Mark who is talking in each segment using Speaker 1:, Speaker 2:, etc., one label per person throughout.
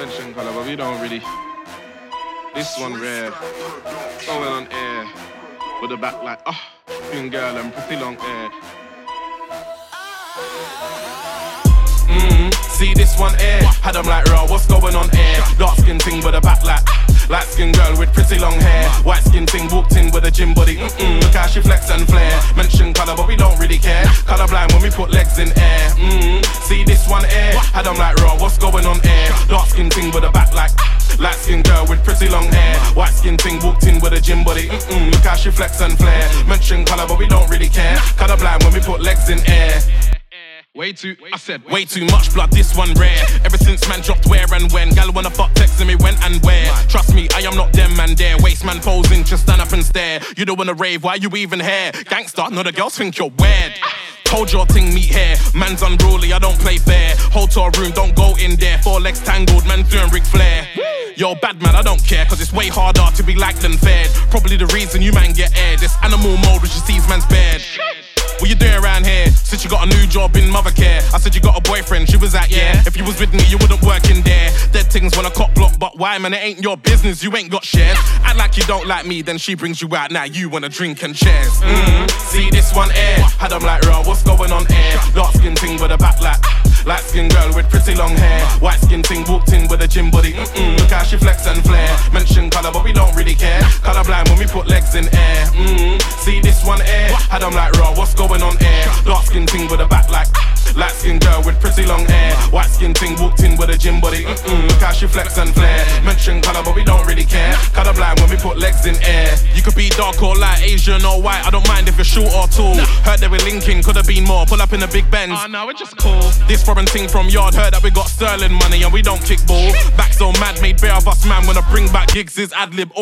Speaker 1: Mention colour, but we don't really. This one rare. Going on air with a back like, thin girl and pretty long hair. See this one air. Had them like raw, what's going on air? Dark skin thing with a back like. Light skin girl with pretty long hair. White skin thing walked in with a gym body. Look how she flex and flare. Mention colour, but we don't really care. Colour blind when we put legs in air. See this one air. Had them like raw, what's going on air? Dark skin thing with a back like. Light skin girl with pretty long hair. White skin thing walked in with a gym body. Look how she flex and flare. Mention colour, but we don't really care. Colour blind when we put legs in air. Way too much blood, this one rare. Ever since man dropped where and when. Gal wanna fuck texting me when and where. Trust me, I am not them man there. Waste man posing, just stand up and stare. You don't wanna rave, why you even here? Gangsta, no the girls think you're weird. Told your thing meet here. Man's unruly, I don't play fair. Hotel room, don't go in there. 4 legs tangled, man doing Ric Flair. Yo, bad man, I don't care, cause it's way harder to be liked than fed. Probably the reason you man get aired. This animal mode which you sees man's bed. What you doing around here? Said you got a new job in mother care. I said you got a boyfriend, she was like, yeah. If you was with me, you wouldn't work in there. Dead things when I cop block, but why, man? It ain't your business, you ain't got shares. Act like you don't like me, then she brings you out. Now you wanna drink and shares. See this one air. Had them like raw, what's going on air? Dark skin thing with a back like. Light skin girl with pretty long hair. White skin thing walked in with a gym body. Look how she flex and flare. Mention colour, but we don't really care. Colour blind when we put legs in air. See this one air. Had them like raw, what's going on air? Dark skin thing with a back like. Light skin girl with pretty long hair. White skin thing walked in with a gym body. Look how she flex and flare. Mention colour, but we don't really care. Colour blind when we put legs in air. You could be dark or light, Asian or white. I don't mind if you're short or tall. Heard that we're linking, could have been more. Pull up in a big Benz. No, we're just cool. This foreign thing from yard. Heard that we got sterling money and we don't kick ball. Back so mad, made bare of us, man. When I bring back gigs, is ad-lib.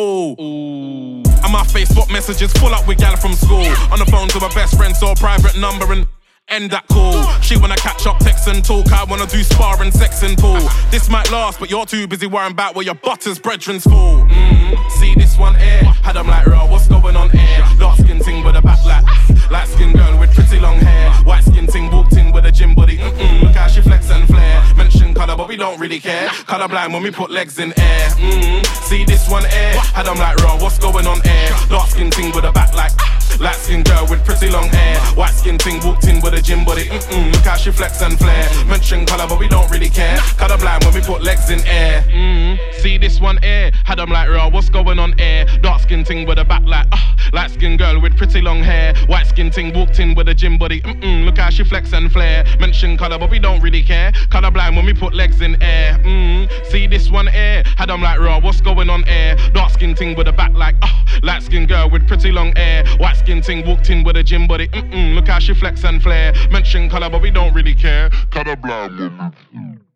Speaker 1: Ooh. And my Facebook messages full up with gal from school. On the phone to my best friend, so a private number and end that call. She wanna catch up, text and talk. I wanna do spar and sex and pool. This might last, but you're too busy worrying about where your butter's brethren's fall. See this one air. Had them like raw, what's going on air? Dark skin thing with a back like. Light skin girl with pretty long hair. White skin thing walked in with a gym body. Look how she flex and flare. Mention colour, but we don't really care. Colour blind when we put legs in air. See this one air. Had them like raw, what's going on air? Dark skin thing with a back like. Light skin girl with pretty long hair. White skin thing walked in with a gym body. Look how she flex and flare. Mention colour, but we don't really care. Colour blind when we put legs in air. See this one air. Had them like raw, what's going on air? Dark skin thing with a back like. Light skin girl with pretty long hair. White skin thing walked in with a gym body. Look how she flex and flare. Mention colour, but we don't really care. Colour blind when we put legs in air. See this one air. Had them like raw, what's going on air? Dark skin thing with a back like. Light skin girl with pretty long hair. White skin thing walked in with a gym body. Look how she flex and flare. Mention colour, but we don't really care. Colour blind.